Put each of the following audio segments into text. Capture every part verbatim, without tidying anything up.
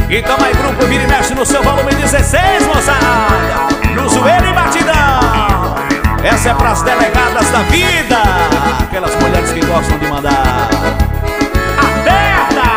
Então aí, grupo, vira e mexe no seu volume dezesseis, moçada. No zoeiro e batidão. Essa é pras delegadas da vida, aquelas mulheres que gostam de mandar. Aperta!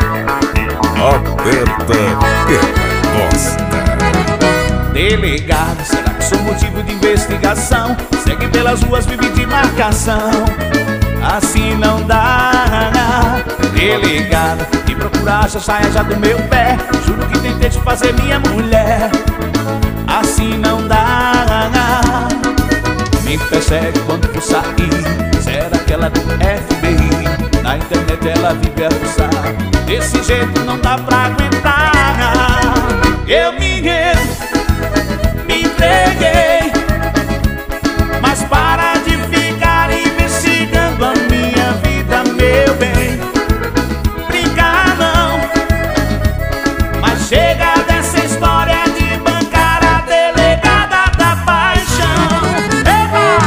Aperta e gosta. Delegado, será que sou motivo de investigação? Segue pelas ruas, vive de marcação. Assim não dá. Delegado, me procura, acha, saia já do meu pé. Juro que tentei te fazer minha mulher. Assim não dá. Me persegue quando for sair. Será que ela é do F B I? Na internet ela vive a fuçar. Desse jeito não dá pra aguentar. Eu me rendo, me entreguei, mas para de ficar investigando a minha vida, meu bem. Brincar não, mas chega dessa história de bancar a delegada da paixão. Epa!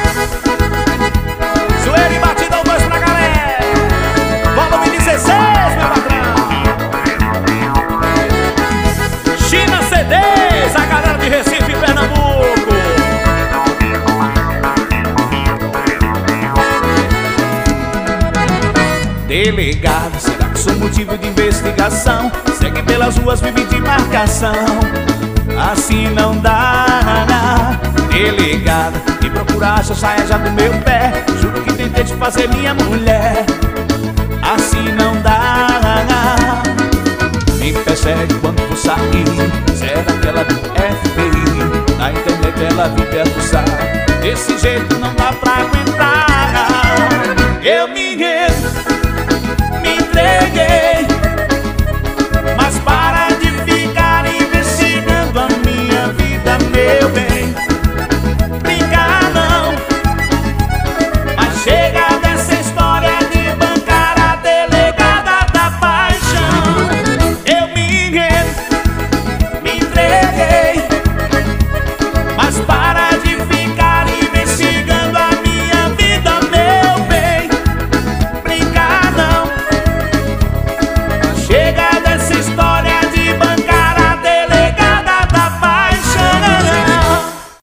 Zoeira e batidão, dois pra galera. Volume dezesseis, meu patrão. China C Ds, a galera de Recife, Pernambuco. Delegado, será que sou motivo de investigação? Segue pelas ruas, vive de marcação. Assim não dá. Delegado, me procura, acha, saia já do meu pé. Juro que tentei te fazer minha mulher. Assim não dá. Me persegue quando for sair. Será que ela é do F B I? Na internet ela vive a fuçar. Desse jeito não dá pra aguentar. Eu me